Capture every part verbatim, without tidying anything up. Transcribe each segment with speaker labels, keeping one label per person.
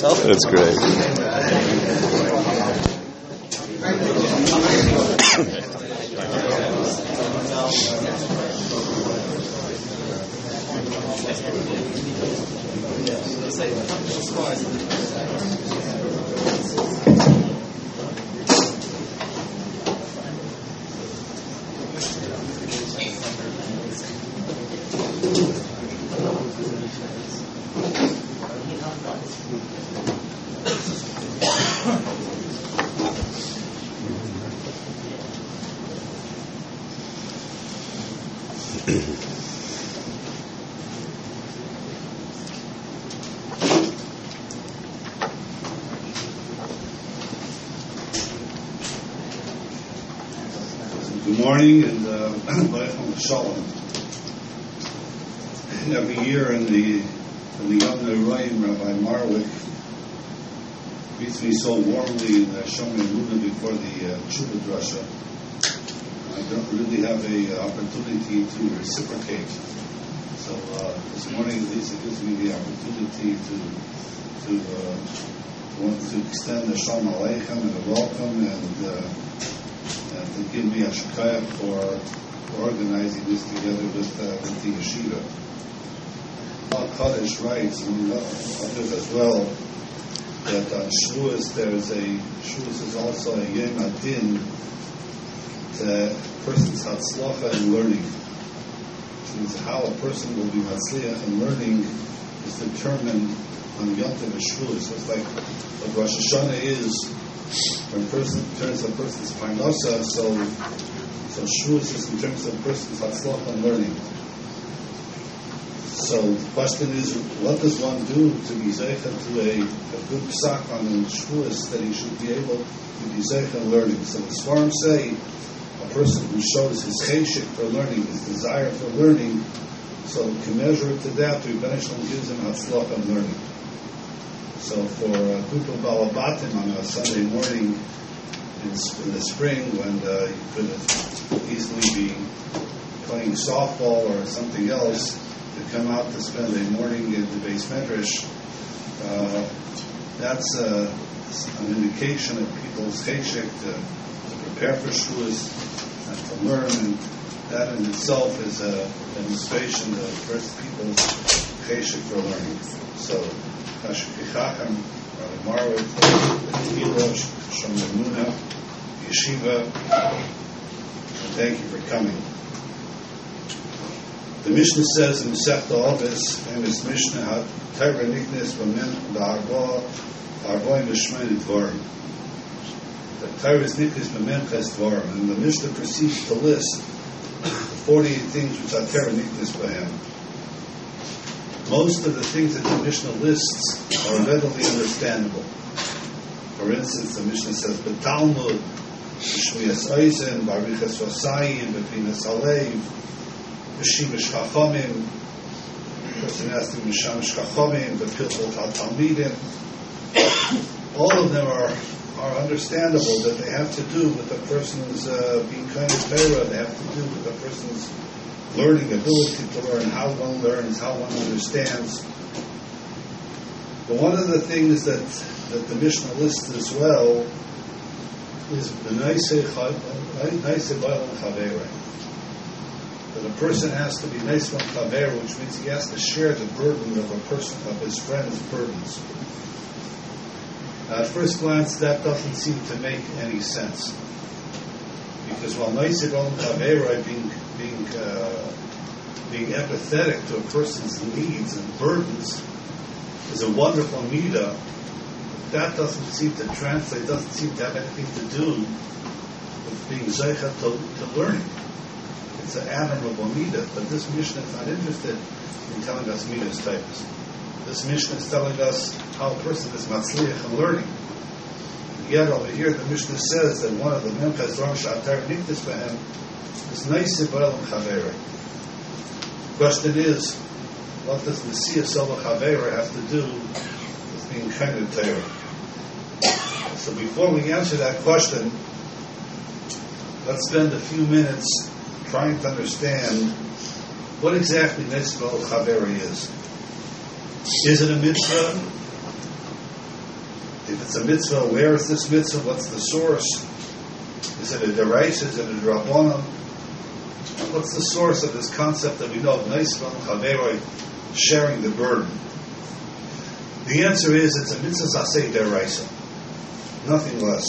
Speaker 1: That's great.
Speaker 2: Good morning and uh, Shalom. Every year in the in the Yom Noraim, Rabbi Marwick greets me so warmly in the Shomer Luna before the uh, Tshuva Drasha. I don't really have an uh, opportunity to reciprocate. So uh, this morning, at least, it gives me the opportunity to to uh, want to extend the Shalom Aleichem and a welcome and. Uh, And to give me a shakaya for organizing this together with, uh, with the yeshiva. Al Kaddish writes, and others as well, that on Shavuos there is a Shavuos is also a Yom Adin to a person's hatzlacha in learning. Which means how a person will be hatzliach in learning is determined on Yom Tov Shavuos. So it's like what Rosh Hashanah is. When a person turns a person's parnasa, so so Shavuos is in terms of a person's hatzlacha and learning. So the question is, what does one do to be zeicha to a, a good psak on Shavuos that he should be able to be zeicha in learning? So the Sfarim say a person who shows his cheshik for learning, his desire for learning, so can measure to that, Rebbeinu Shalom gives him hatzlacha and learning. So for a group of balabatim on a Sunday morning in, in the spring, when uh, you could easily be playing softball or something else, to come out to spend a morning in the Beis Medrash, uh, that's uh, an indication of people's cheshek to, to prepare for Shavuos and to learn, and that in itself is a demonstration of first people's cheshek for learning. So. Hashkichacham, Rabbi Marwick, Milosh, Shomer Luna, Yeshiva, and thank you for coming. The Mishnah says in Masechta Avos, famous Mishnah, Torah Niknes B'men B'arba Arboim V'Shmoni Dvarim. The Torah is Niknes B'men Ches Dvarim, and the Mishnah proceeds to list the forty-eight things which are Torah Niknes B'hem. Most of the things that the Mishnah lists are readily understandable. For instance, the Mishnah says, "B'Talmud, B'Shmiyas Eisen, B'Arichas Vasayim, B'Pinas Alev, B'Shimish Chachamim." The person asked him, "B'Shamish Chachamim, B'Pilchot HaTalmidim." All of them are are understandable, that they have to do with the person's uh, being kind of Torah. They have to do with the person's learning, ability to learn, how one learns, how one understands. But one of the things that, that the Mishnah lists as well is that a person has to be nice one chaver, which means he has to share the burden of a person, of his friend's burdens. Now, at first glance, that doesn't seem to make any sense, because while nice chaver being being uh, being empathetic to a person's needs and burdens is a wonderful midah, that doesn't seem to translate, doesn't seem to have anything to do with being zeicha to, to learning. It's an admirable midah, but this Mishnah is not interested in telling us midah's types. This Mishnah is telling us how a person is matzliach in learning. Yet over here the Mishnah says that one of the memchas dvarim she'atar niknes b'hem is nice b'el chavera. Question is, what does Nesiya Sova Chavera have to do with being kind of Torah? So before we answer that question, let's spend a few minutes trying to understand what exactly Nesiya Sova Chavera is. Is it a mitzvah? If it's a mitzvah, where is this mitzvah? What's the source? Is it a deraisa? Is it a drabonon? What's the source of this concept that we know of Neisvan Chaveroi, sharing the burden? The answer is it's a mitzvah aseh deraisa, nothing less.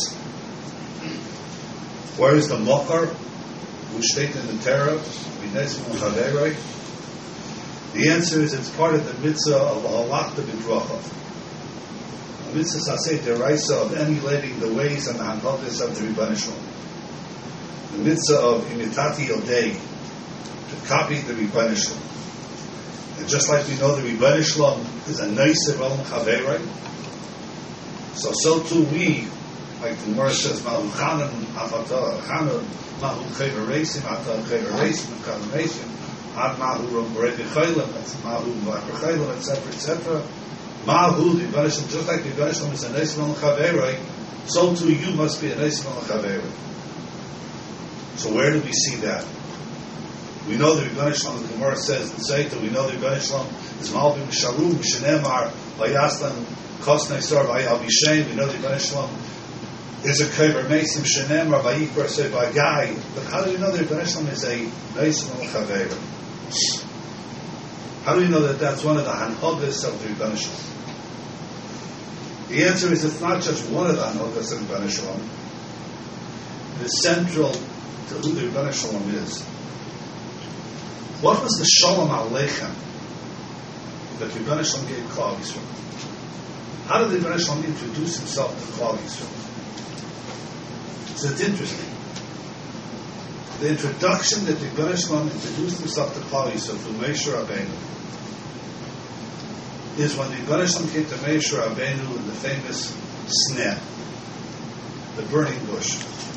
Speaker 2: Where is the mokar, which stated in the Torah, Neisvan Chaveroi? The answer is it's part of the mitzvah of halachta b'drachav. The mitzvah aseh deraisa of emulating the ways and the hanhagos of the Rebbeinu Shalom. The mitzvah of imitati yodei, to copy the Rebbeinu Shalom. And just like we know the Rebbeinu Shalom is a neisev olam chaveroi, so so too we, like the Gemara says, mahu chanan afata chanan, mahu chavereisim ata chavereisim chavereisim ad mahu rebi chaylim, that's mahu v'akar chaylim, et cetera, et cetera. Mahu the Rebbeinu Shalom, just like the Rebbeinu Shalom is a neisev olam chaveroi, so too you must be a neisev olam chaveroi. So where do we see that? We know the Rebbeinu Shalom, the Gemara says in Seita, we know the Rebbeinu Shalom is Malbim Shalom, Mishanemar, Vayaslan, Kosnei Sor, Vayal Bishem. We know the Rebbeinu Shalom is a Kever Mesim, Shanemar, Vayikbar, say Vaygai. But how do we know the Rebbeinu Shalom is a Neisvan Chaver? How do we know that that's one of the Hanhagos of the Rebbeinu Shalom? The answer is it's not just one of the Hanhagos of the Rebbeinu Shalom. It is central to who the Rebbeinu Shalom is. What was the Shalom Aleichem that the Rebbeinu Shalom gave Klal Yisrael? How did the Rebbeinu Shalom introduce himself to Klal Yisrael? So it's interesting. The introduction that the Rebbeinu Shalom introduced himself to Klal Yisrael through Moshe Rabbeinu is when the Rebbeinu Shalom came to Moshe Rabbeinu in the famous sneh, the burning bush.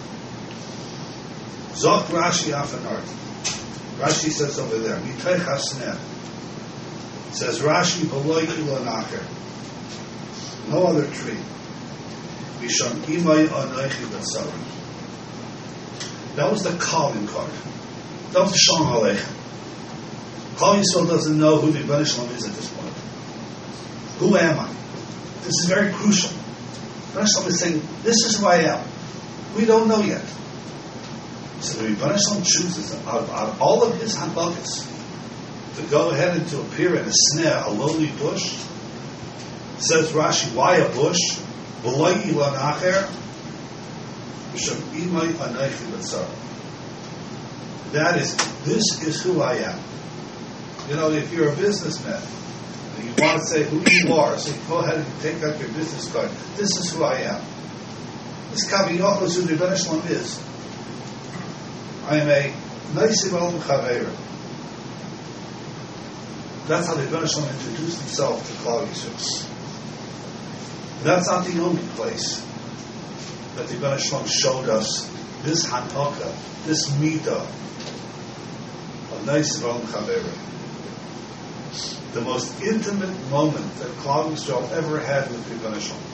Speaker 2: Zok Rashi Afanart. Rashi says over there, Mitay Chasneh. Says Rashi, Beloy Ilanacher. No other tree. Misham Imay Anoichi Batsari. That was the calling card. That was the Shalom Aleichem. Klal Yisrael doesn't know who the Rebbeinu Shalom is at this point. Who am I? This is very crucial. The Rebbeinu Shalom is saying, this is who I am. We don't know yet. So the Rebbeinu Shalom chooses, out of, out of all of his hanhagos, to go ahead and to appear in a sneh, a lowly bush. Says Rashi, why a bush? V'loi ilan acher, v'shem imay anaychi b'tzar. That is, this is who I am. You know, if you're a businessman, and you want to say who you are, so you go ahead and take out your business card. This is who I am. This Kaviyach is who the Rebbeinu Shalom is. I am a Neisvan Olam Chaver. That's how the Rebbeinu Shalom introduced himself to Klal Yisrael. That's not the only place that the Rebbeinu Shalom showed us this Hanhaka, this Midah of Neisvan Olam Chaver. The most intimate moment that Klal Yisrael ever had with the Rebbeinu Shalom.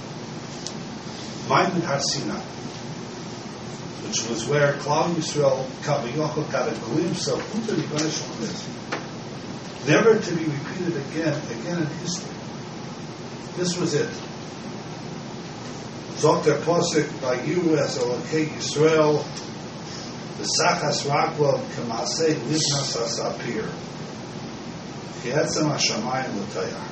Speaker 2: Maimon Har Sinai, which was where Klal Yisrael Kaviyachol got a glimpse of who the Rebbeinu Shalom is. Never to be repeated again, again in history. This was it. Zokter Posik by you as Elokei Yisrael, the Sachas Rakwa Kamasei Livnas Asapir. Kietzem Hashamayim L'Tayah.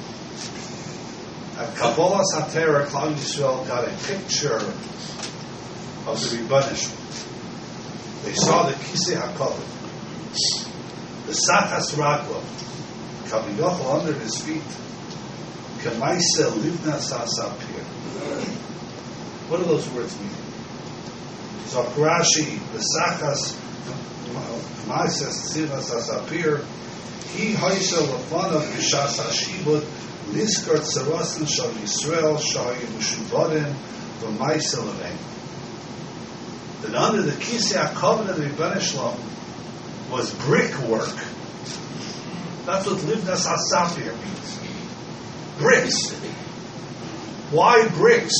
Speaker 2: At Kabbalah Satera, Klal Yisrael got a picture of the Rebbeinu Shalom. They saw the Kisei HaKavod, the Sachas Rakwa, Kaviyachol under his feet, Kemaisa Livnas Asapir. What do those words mean? So Rashi, the Sachas Kemaisa Livnas Asapir, He Haisa Lafanav Bishas Hashibud, Niskar Tzarasan Shal Yisrael Shahayim Mushubadim V'Maisa Levein. That under the Kisei HaKavod of the Rebbeinu Shalom was brickwork. That's what Livnas Asapir means. Bricks. Why bricks?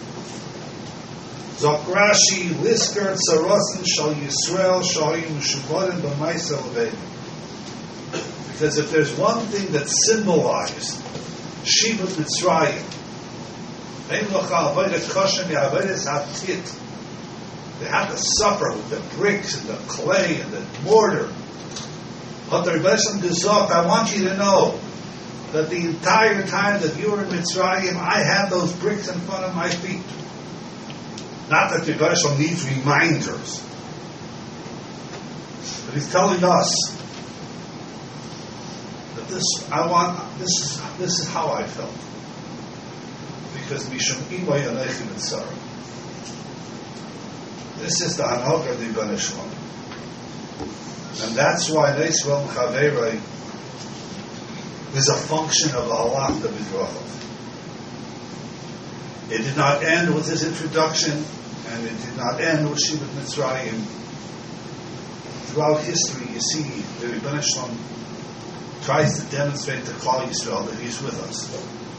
Speaker 2: Zokrashi Liskar Tzarasan Shal Yisrael Shahayim Mushubadim V'Maisa Levein. Because if there's one thing that symbolized Shibut Mitzrayim, They had to suffer with the bricks and the clay and the mortar. I want you to know that the entire time that you were in Mitzrayim, I had those bricks in front of my feet. Not that the Rebbeinu needs reminders, but he's telling us that this I want. This is this is how I felt, because Mishum Imoy Aleichem Mitzrayim. This is the Hanok of the Rebbeinu Shalom. And that's why Neisrael Chaverei is a function of the Halach of Midrachov. It did not end with his introduction, and it did not end with Shivat Mitzrayim. Throughout history, you see the Rebbeinu Shalom tries to demonstrate to Klal Yisrael that he's with us.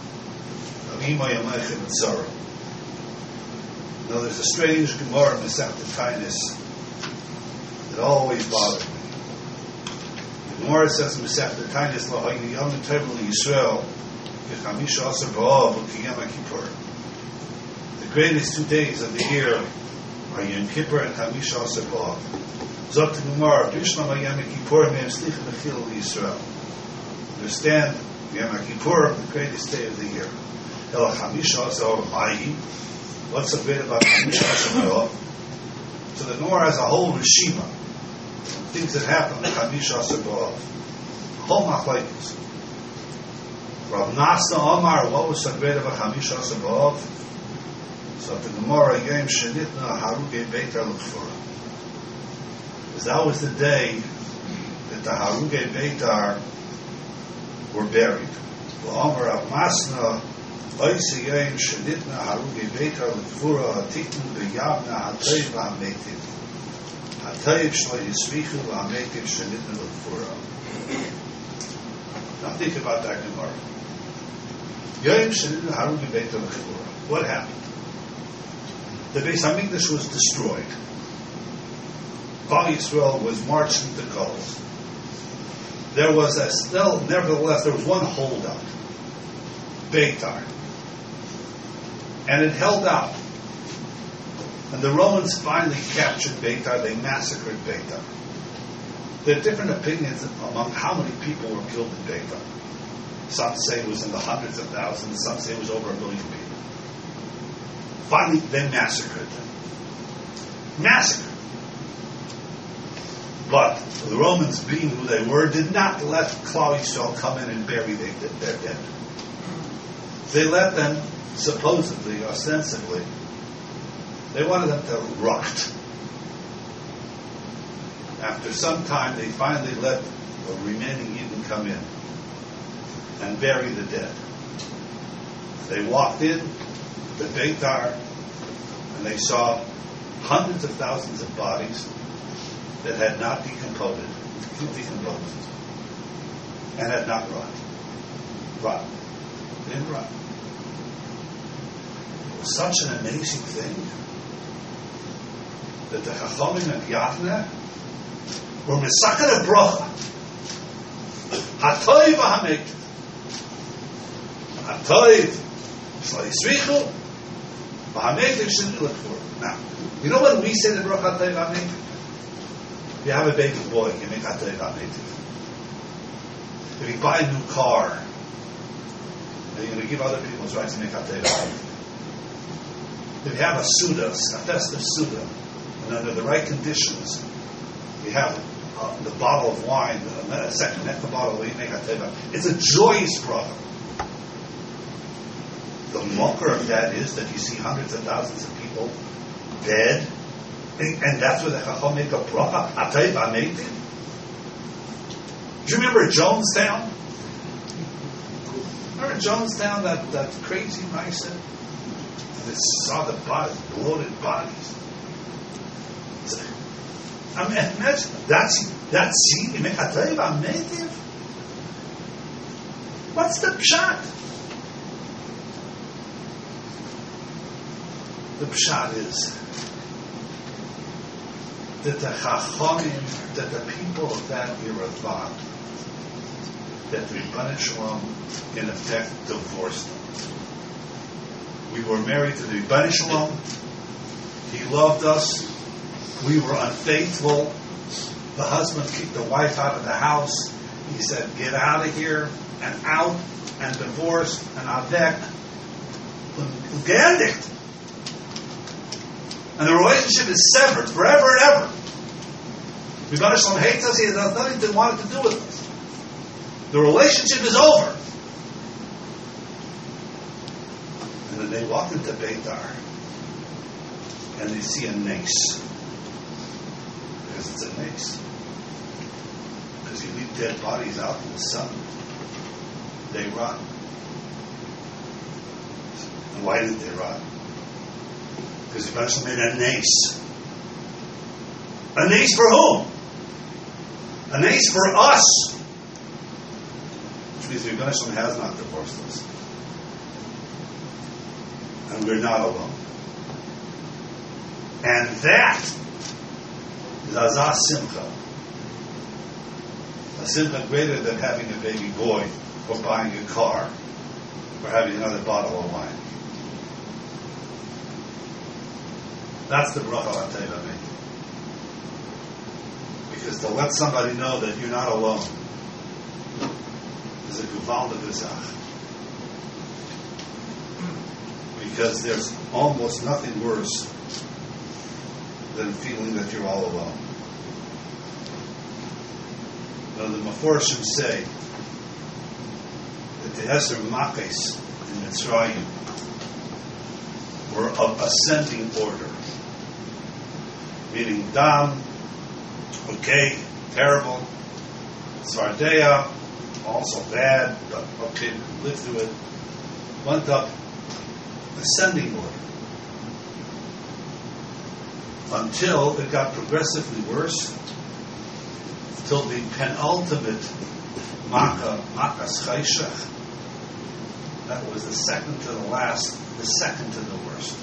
Speaker 2: Now, there's a strange Gemara in Masechet Taanis that always bothered me. The Gemara says in Masechet Taanis, "Lo hayyu yom tov Yisrael v'chamisha asar b'av u'kiyam HaKippur." The greatest two days of the year are Yom Kippur and Chamisha asar b'av. Zot the Gemara, "Bishlam hayom Kippur me'em slicha mechil Yisrael." Understand, Yom Kippur, the greatest day of the year. El Chamisha asar b'av. What's so great about Chamisha asar b'av? So the Gemara has a whole reshima, things that happen in Chamisha asar b'av. Whole machlokes. Rav Nasa Omar, what was so great about Chamisha asar b'av? So the Gemara, Yom Shenitna Harugei Beitar L'Kfura. Because that was the day that the Harugei Beitar were buried. V'Omar Rav Masna, Oisi Yom Shenitna Harugei Beitar L'Kfura, Hatiknu B'Yavna HaToiv HaMeitiv. HaToiv Shlo Yismichu HaMeitiv Shenitna L'Kfura. Now think about that Gemara. Yom Shenitna Harugei Beitar L'Kfura. What happened? The Beis Hamikdash was destroyed. Klal Yisrael was marched into Golos. There was a still, nevertheless, there was one holdout, Beitar, and it held out. And the Romans finally captured Beitar. They massacred Beitar. There are different opinions among how many people were killed in Beitar. Some say it was in the hundreds of thousands. Some say it was over a million people. Finally, they massacred them. Massacred. But the Romans, being who they were, did not let Klal Yisrael come in and bury their, their dead. They let them, supposedly, ostensibly, they wanted them to rot. After some time, they finally let the remaining Yidden come in and bury the dead. They walked in the Beitar, and they saw hundreds of thousands of bodies that had not decomposed, decomposed, and had not rot. Rot. They didn't rot. It was such an amazing thing that the Chachamim and Yavne were Mesakar Brocha. Hatoiv HaMeitiv. Hatoiv Shlo Yisrichu HaMeitiv Shenitna L'Kfura. Now, you know when we say the Brocha Hatoiv HaMeitiv? If you have a baby boy, you make Hatoiv HaMeitiv. If you buy a new car, and you're going to give other people's rights to make Hatoiv HaMeitiv. If you have a Suda, a festive Suda, and under the right conditions, you have uh, the bottle of wine, the second neck the bottle where you make Hatoiv HaMeitiv. It's a joyous brother. The mocker of that is that you see hundreds of thousands of people dead, and, and that's where the Chacham make a bracha, Hatoiv HaMeitiv. Do you remember Jonestown? Remember Jonestown, that, that crazy Maisa? They saw the bodies, bloated bodies. I mean, imagine, that's, that's scene, you make Hatoiv HaMeitiv? What's the pshat? The pshat is that the Chachamim, that the people of that era thought that the Rebbeinu Shalom, in effect, divorced them. We were married to the Rebbeinu Shalom. He loved us. We were unfaithful. The husband kicked the wife out of the house. He said, get out of here, and out, and divorce, and avek, and geendigt. And the relationship is severed forever and ever. Rebbeinu Shalom hates us. He has nothing to want to do with us. The relationship is over. And then they walk into Beitar, and they see a nace. Because it's a nace. Because you leave dead bodies out in the sun, they rot. And why did they rot? Because Rebbeinu Shalom made a nace. A nace for whom? A nace for us. Which means Rebbeinu Shalom has not divorced us. And we're not alone. And that is Azah Simcha. A simcha greater than having a baby boy, or buying a car, or having another bottle of wine. That's the bracha l'teva me. Because to let somebody know that you're not alone is a gewaltige Sache. Because there's almost nothing worse than feeling that you're all alone. Now the Meforshim say that the Eser Makes in Mitzrayim were of ascending order. Meaning Dam, okay, terrible. Tzfardea, also bad, but okay, lived through it. Went up ascending order. Until it got progressively worse, till the penultimate Makkah, Makkah's Chayshach. That was the second to the last, the second to the worst.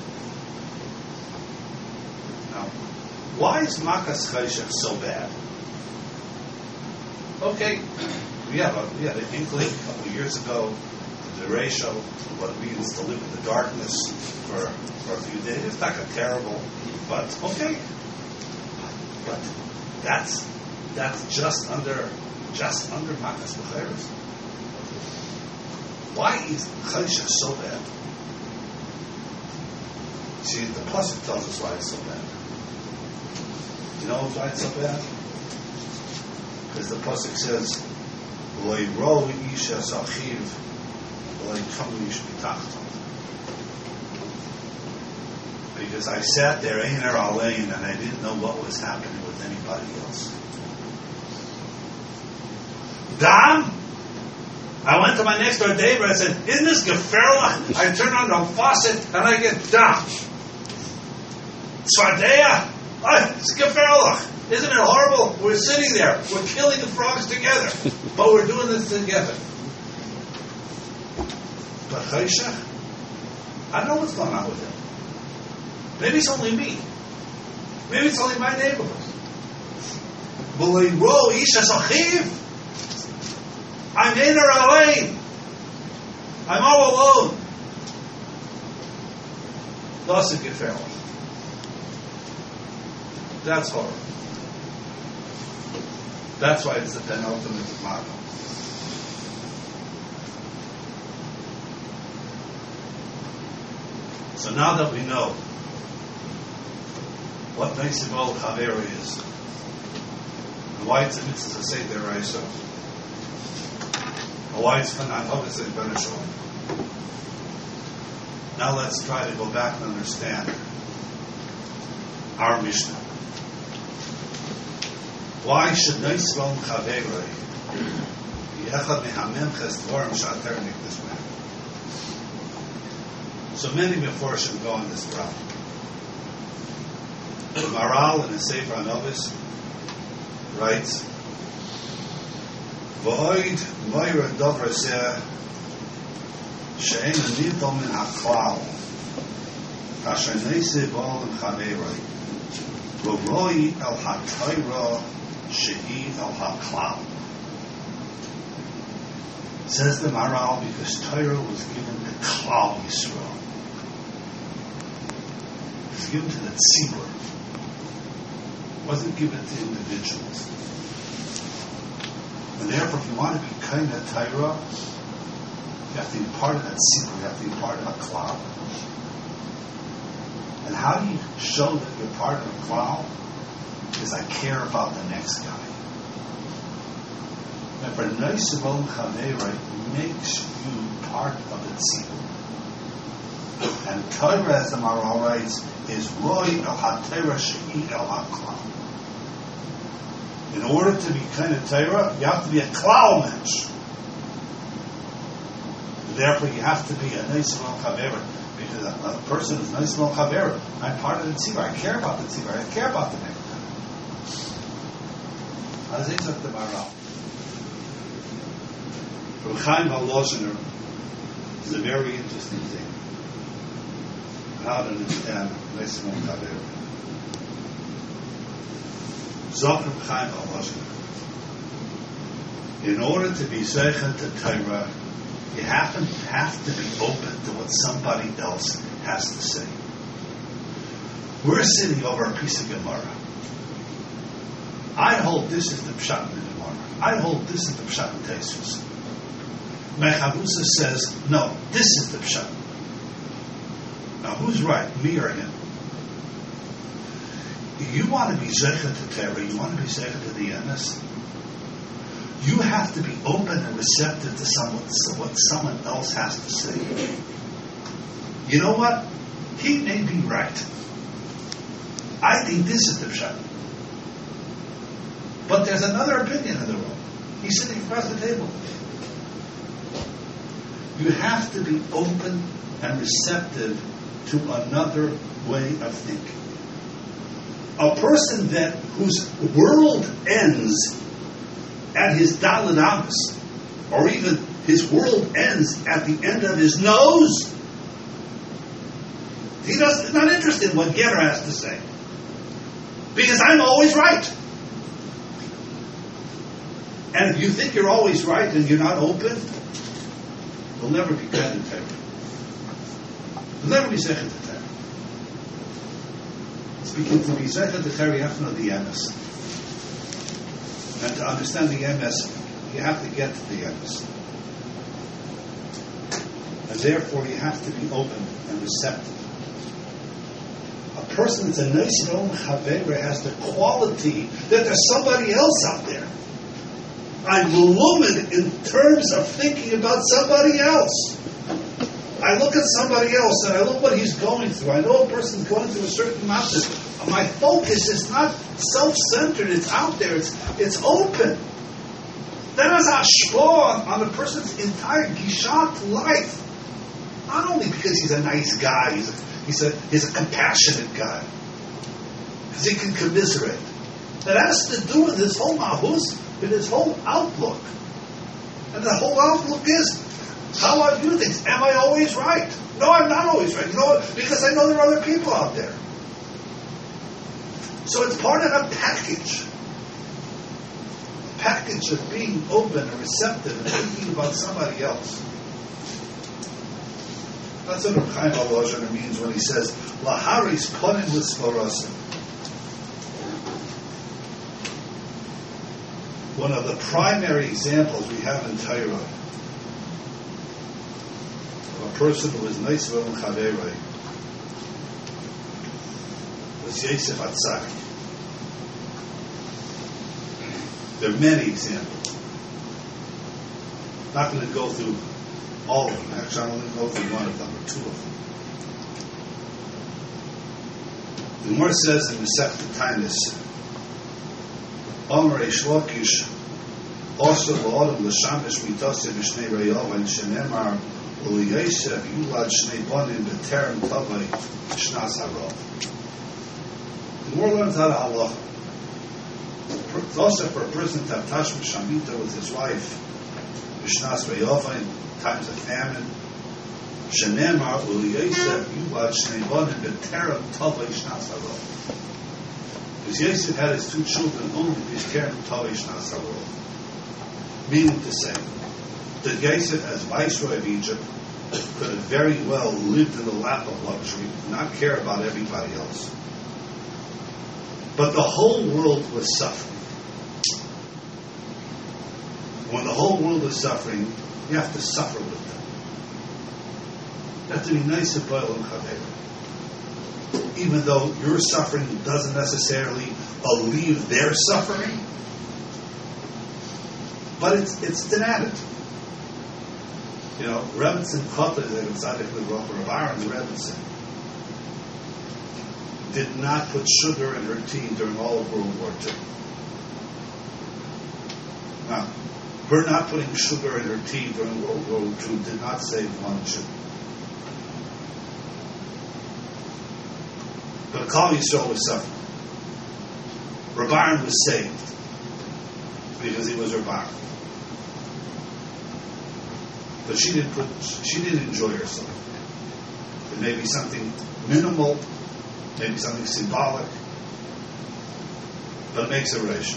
Speaker 2: Now, why is Makkah's Chayshach so bad? Okay, we have a we had an inkling a couple of years ago, the ratio, what it means to live in the darkness for for a few days. It's not a terrible, but okay. But that's that's just under just under Makkah's B'chayros. Why is Chayshach so bad? See, the pasuk tells us why it's so bad. You know why it's so bad? Because the pasuk says, "Lo yiro ish achiv, lo yikamu ish mitachto." Because I sat there, Einer Alein, and I didn't know what was happening with anybody else. Dam, I went to my next door neighbor. I said, "Isn't this geferlach?" I turn on the faucet and I get dam. Tzfardea, oh, it's geferlach. Isn't it horrible? We're sitting there, we're killing the frogs together, but we're doing this together. But Chayshach, I don't know what's going on with him. Maybe it's only me. Maybe it's only my neighborhood. I'm in or Alein. I'm all alone. Doesn't get fair. That's horrible. That's why it's the penultimate Makkah. So now that we know what Neisibol Chaveri is, and why it's a mitzvah to say Deraisa, and why it's Fanan Obviously Rebbeinu Shalom. Now let's try to go back and understand our Mishnah. Why should Neisibol Chaveri be echad mehamemches dvorim sha'ater nikdash mehem? So many Meforshim go on this route. The Maral in the Sefer HaNovis writes, V'oid moira dover zeh she'en nidol min ha'klal kasher neise b'olam chaveroi v'roi el ha'toira she'i el ha'klal. Says the Maral, because Torah was given to Klal Yisrael. given to the tzibur. It wasn't given to individuals. And therefore, if you want to be kind of Torah, you have to be part of that tzibur. You have to be part of a klal. And how do you show that you're part of a klal? Because I care about the next guy. Remember, Neisavon Chaveira makes you part of the tzibur. And Torah, as the Maharal writes, is Roy el HaTorah She'i el HaKlal. In order to be kind of Torah, you have to be a klal mensch. Therefore, you have to be a Neisavon Chaveira. Because a, a person is Neisavon Chaveira. I'm part of the tzibur. I care about the tzibur. I care about the next guy. As it's at the Maharal. From Chaim Volozhiner is a very interesting thing. How to understand Neisavon Chaveira. Zok Reb Chaim Volozhiner. In order to be zeichen to Torah, you have to, have to be open to what somebody else has to say. We're sitting over a piece of Gemara. I hold this is the Pshat in the Gemara. I hold this is the Pshat in Tosfos. Mechavusa says, no, this is the Pshat. Now, who's right, me or him? You want to be zeichen to Torah, you want to be zeichen to the emes, you have to be open and receptive to someone, to what someone else has to say. You know what? He may be right. I think this is the Pshat. But there's another opinion in the room. He's sitting across the table. You have to be open and receptive to another way of thinking. A person that whose world ends at his Dalet Amos, or even his world ends at the end of his nose, he doesn't, not interested in what Getter has to say. Because I'm always right. And if you think you're always right and you're not open, you'll never be kind of Torah. You'll never be zeichen to Torah. Speaking to be zeichen to Torah, you have to know the emes. And to understand the emes, you have to get to the emes. And therefore, you have to be open and receptive. A person that's a Neisavon Chaveira has the quality that there's somebody else out there. I'm limited in terms of thinking about somebody else. I look at somebody else and I look what he's going through. I know a person's going through a certain mountain. My focus is not self-centered. It's out there. It's it's open. That has hashpah on a person's entire gishat life. Not only because he's a nice guy, he's a, he's a, he's a compassionate guy. Because he can commiserate. That has to do with his whole mahus, with his whole outlook. And the whole outlook is, how I view things. Am I always right? No, I'm not always right. You know what? Because I know there are other people out there. So it's part of a package. A package of being open and receptive and thinking about somebody else. That's what Reb Chaim Volozhiner means when he says, Laharis ponim l'svarasim. One of the primary examples we have in Torah of a person who was Neisavon Chaveira was Yosef Atzadik. There are many examples. I'm not going to go through all of them. Actually, I'm only going to go through one of them, or two of them. The Gemara says in Masechta Taanis, Omer Reish Lakish, also l'odem l'shamish mitase b'shnei reyavan shenemar u'liyosef yulad shnei banim b'terem tavai shnas harav. The Gemara learns how to halacha. It's also for a person to have tashma shamita with his wife b'shnas reyavan, times of famine. Shenemar u'liyosef yulad shnei banim b'terem tavai shnas harav. Because Yosef had his two children only b'terem tavai shnas harav. Meaning to say that Yosef, as viceroy of Egypt, could could have very well lived in the lap of luxury, not care about everybody else. But the whole world was suffering. When the whole world is suffering, you have to suffer with them. You have to be nice to Boil and Chaver. Even though your suffering doesn't necessarily alleviate their suffering, but it's it's an attitude. You know, Rebbetzin Kota, the Tzaddik L'Rocha, Rav Aaron's Rebbetzin, did not put sugar in her tea during all of World War Two. Now, her not putting sugar in her tea during World War Two did not save one Jew. But Kal Yisrael was suffering. Rav Aaron was saved because he was Rav Aaron. But she didn't put, she didn't enjoy herself. It may be something minimal, maybe something symbolic, but it makes a ration.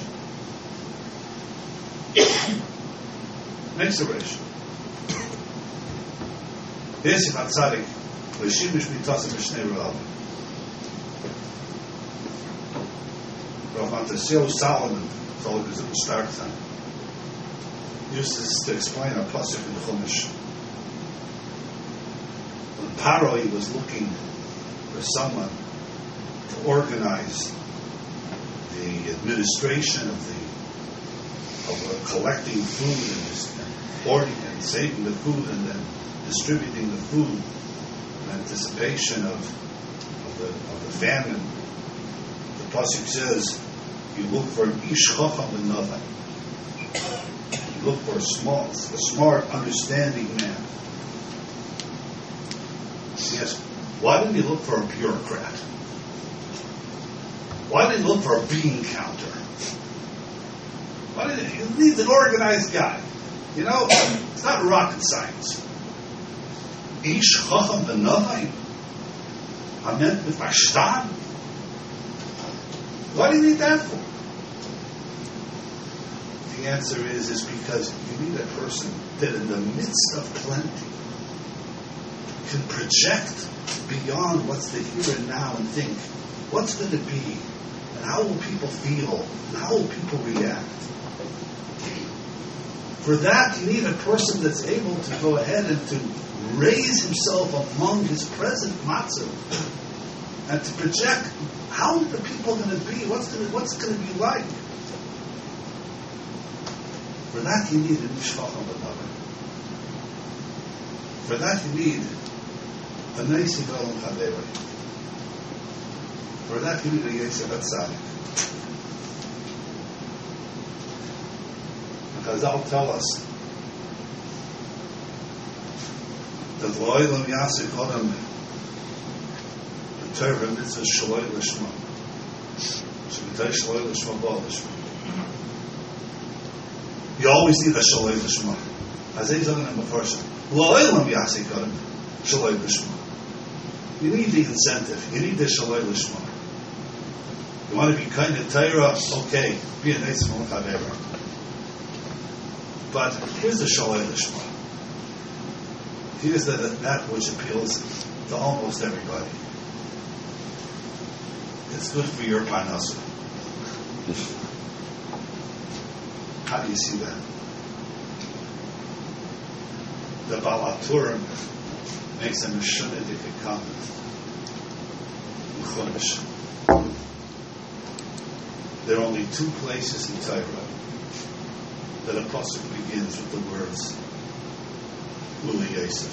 Speaker 2: Makes a ration. Yes, if I'm tzaddik, l'shimish mitasim b'shnei r'avim. Rav Montasio Solomon told us at the start time. Used to, to explain a pasuk in the Chumash. When Paroi was looking for someone to organize the administration of the of uh, collecting food and, and hoarding and saving the food and then distributing the food in anticipation of of the, of the famine, the pasuk says, you look for an ish chacham v'nava. Look for a small, a smart, understanding man. Yes. Why didn't you look for a bureaucrat? Why didn't you look for a bean counter? Why didn't you, you need an organized guy? You know, it's not rocket science. Ish chacham v'navai. I meant with my shtan. What do you need that for? The answer is, is because you need a person that in the midst of plenty can project beyond what's the here and now and think, what's going to be, and how will people feel, and how will people react. For that, you need a person that's able to go ahead and to raise himself among his present matzah, and to project how are the people going to be, what's going to, what's going to be like. For that you need an ishchacham v'davar. For that you need a nice yigal chaver. For that you need a yosef atzadik. Because Chazal tell us that lo'olam yaseh kodem the Torah mitzvah shaloi l'shma. Shemitay shaloi l'shma ba'al l'shma. You always need a shaloi l'shma. As they talking in the first, lo'olam yaseh kodem shaloi l'shma. You need the incentive. You need the shaloi l'shma. You want to be kind of Torah, okay, be a nice chaver. But here's the shaloi l'shma. Here's the, that which appeals to almost everybody. It's good for your parnasa. How do you see that? The Baal HaTurim makes a Mishunidic comment in Chumash. There are only two places in Torah that a pasuk begins with the words Uli Yosef.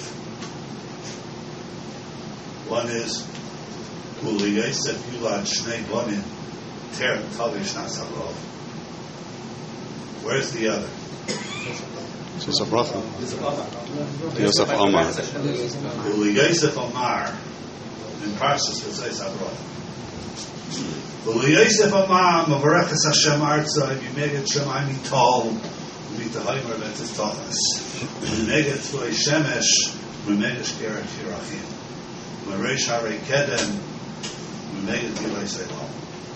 Speaker 2: One is Uli Yosef Yulad Shnei Bonim Ter Tavish Nasarov. Where's the other?
Speaker 1: Yosef Bracha. Yosef Omar.
Speaker 2: Uli Yosef Omar in Parshas V'tzei Sabracha. Uli Yosef Omar Mavarechas Hashem Arza Yimeget Shemayim Yitol Mitahaymer Betzis Tochas Yimeget Tzvoi Shemesh Yimeget Geret Yirachim Mareish Harei Kedem Yimeget Gilei Seidol.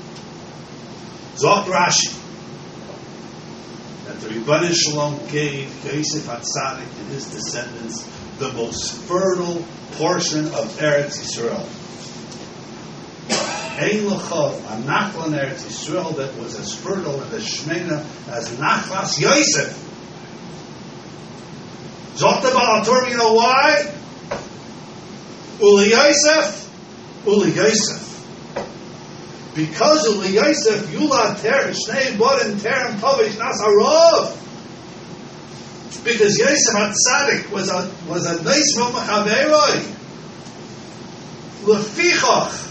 Speaker 2: Zok Rashi that the Rebbeinu Shalom gave Yosef HaTzadik and his descendants the most fertile portion of Eretz Yisrael. Ein l'chol, a nachla in Eretz Yisrael that was as fertile in the Shemina as Nachlas Yosef. Zot the Baal HaTorah, you know why? Uli Yosef, Uli Yosef. Because Uli Yosef, Yula Ter, Shnei Boden Terem Tovish Nas Harov. Because Yosef HaTzadik was a was a nice Momachaveroi. Lefichach.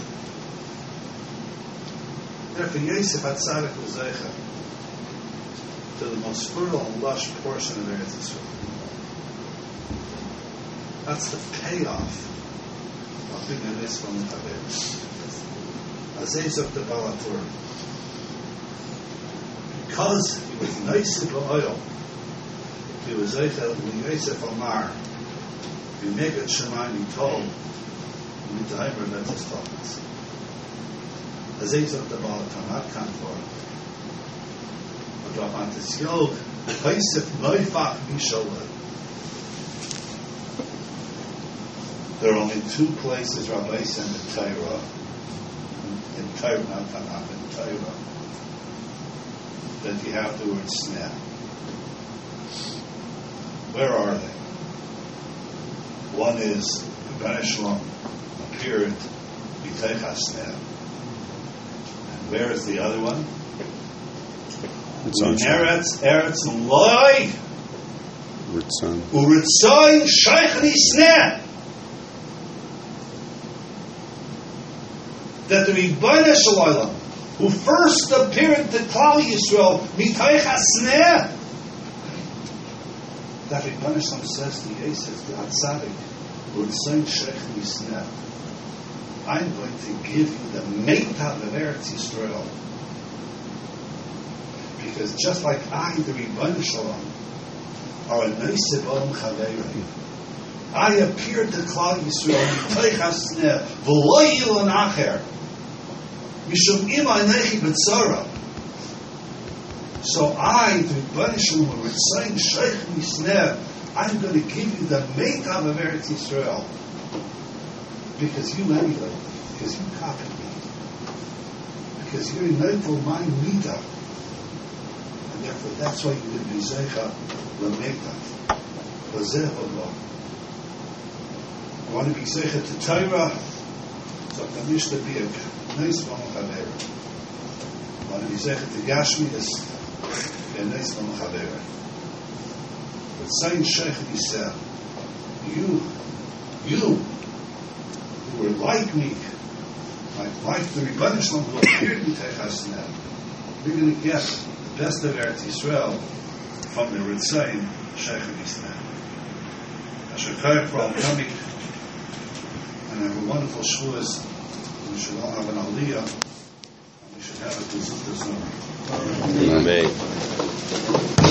Speaker 2: Therefore, Yosef HaTzadik was Zeicha to the most fertile and lush portion of Eretz Yisrael. That's the payoff of being a nice Momachaveroi. Azez of the Baal HaTorah. Because he was nice in the oil, he was Eichel when Yosef Amar, he made it Shemaim, he told, he need to heimer and that's his thoughts. Azez of the Baal HaTorah, not Kantor. But drop on this Yod, Yosef Neufach Mishaleh. There are only two places, Rabbi said in the Torah, in Torah, not Tanakh, in Torah, that you have the word sneh. Where are they? One is Rebbeinu Shalom appeared B'teich HaSneh. And where is the other one?
Speaker 1: It's on
Speaker 2: Eretz, Eretz Loi
Speaker 1: Ritzon.
Speaker 2: Uritzoin Sheichni Sneh. That the Rebbeinu Shalom, who first appeared to Klal Yisrael, B'teich HaSneh, that Rebbeinu Shalom says to Yosef, to Hatzadik, Uritzoin Sheichni Sneh, I'm going to give you the Meitav of Eretz Yisrael. Because just like I, the Rebbeinu Shalom, are a Neisib Om Chaverei, I appeared to Klal Yisrael, B'teich HaSneh, V'lo Yilon Acher, Mishum Ima Nechi B'tzara. So I, the Rebbeinu Shalom, were saying, Sheikh Misneh, I'm going to give you the Meitav of Eretz Yisrael. Because you anyway, because you copied me. Because you're Neitel my Mida. And therefore that's why you would be Zeicha L'Meitav. L'Zeh V'Lo. I want to be Zeicha to Torah, so I can wish to be a nice Momachaveroi. I want to be Zeicha to Gashmias, a nice Momachaveroi. But saying Sheikh Yisrael, you, you, who were like me, like, like the Rebbeinu Shalom who appeared in B'teich HaSneh, you're going to get the best of Eretz Yisrael from the Ritzayin Sheikh Yisrael. Asher Koyach for all coming, and have a wonderful Shavuos. We should all have an Aliyah, and we should have a Gezutas Nora.
Speaker 3: Amen.